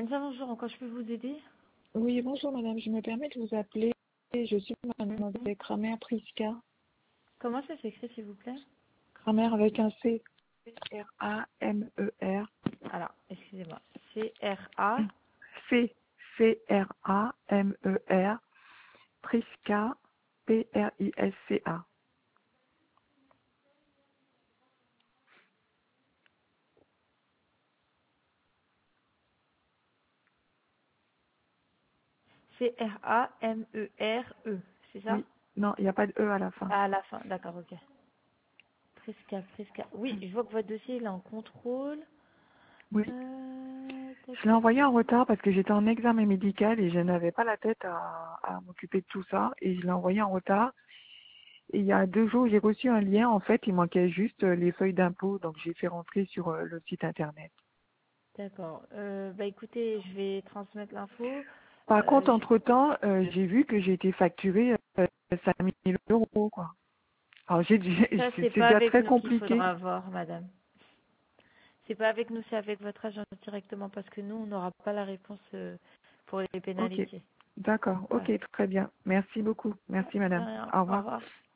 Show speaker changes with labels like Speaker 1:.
Speaker 1: Kenza, bonjour, en quoi je peux vous aider?
Speaker 2: Oui, bonjour madame, je me permets de vous appeler. Je suis mademoiselle Kramer Priska.
Speaker 1: Comment ça s'écrit, s'il vous plaît?
Speaker 2: Kramer avec un C. R-A-M-E-R.
Speaker 1: Alors, excusez-moi. C-R-A.
Speaker 2: C-C-R-A-M-E-R. Priska. P-R-I-S-C-A.
Speaker 1: C-R-A-M-E-R-E. C'est ça?
Speaker 2: Oui, non, il n'y a pas de E à la fin.
Speaker 1: Ah, à la fin, d'accord, ok. Priska. Oui, je vois que votre dossier il est en contrôle.
Speaker 2: Oui.
Speaker 1: Tac,
Speaker 2: Je l'ai
Speaker 1: tac,
Speaker 2: envoyé en
Speaker 1: tac.
Speaker 2: retard parce que j'étais en examen médical et je n'avais pas la tête à m'occuper de tout ça. Et je l'ai envoyé en retard. Et il y a 2 jours, j'ai reçu un lien. En fait, il manquait juste les feuilles d'impôt. Donc, j'ai fait rentrer sur le site internet.
Speaker 1: D'accord. Bah écoutez, je vais transmettre l'info.
Speaker 2: Par contre,
Speaker 1: Je-
Speaker 2: entre-temps, j'ai vu que j'ai été facturée 5 000 euros, quoi. Alors,
Speaker 1: Ça, c'est
Speaker 2: c'est
Speaker 1: pas
Speaker 2: déjà
Speaker 1: avec
Speaker 2: très
Speaker 1: nous qu'il
Speaker 2: compliqué.
Speaker 1: faudra voir, madame. C'est pas avec nous, c'est avec votre agent directement parce que nous, on n'aura pas la réponse pour les
Speaker 2: Ok,
Speaker 1: pénalités.
Speaker 2: d'accord.
Speaker 1: Voilà.
Speaker 2: Ok, très bien. Merci beaucoup. Merci,
Speaker 1: De
Speaker 2: madame.
Speaker 1: rien.
Speaker 2: Au
Speaker 1: Au
Speaker 2: revoir.
Speaker 1: revoir.